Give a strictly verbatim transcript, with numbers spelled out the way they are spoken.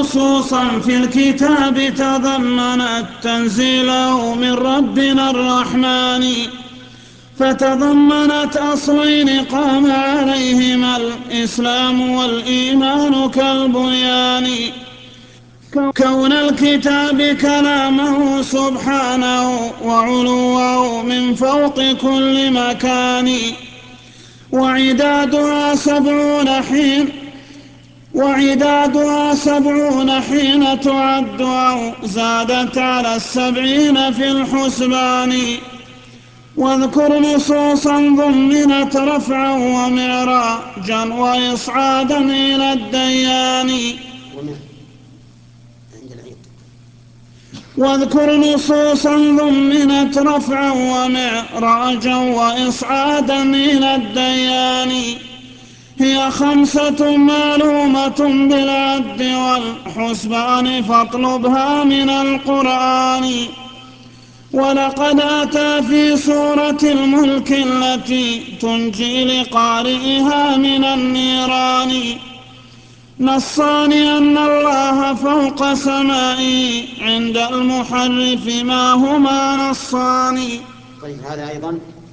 نصوصا في الكتاب تضمنت تنزيله من ربنا الرحمن، فتضمنت أصلين قام عليهما الإسلام والإيمان كالبنيان. كون الكتاب كلامه سبحانه وعلوه من فوق كل مكان، وعدادها سبعون حين وعدادها سبعون حين تعد أو زادت على السبعين في الحسبان. واذكر نصوصا ضمنت رفعا ومعراجا وإصعادا إلى الديان. واذكر نصوصا ضمنت رفعا ومعراجا وإصعادا إلى الديان. هي خمسة معلومة بالعد والحسبان فاطلبها من القرآن. ولقد أتى في سورة الملك التي تنجي لقارئها من النيران نصان أن الله فوق سمائه عند المحرف ما هما نصان. طيب هذا أيضا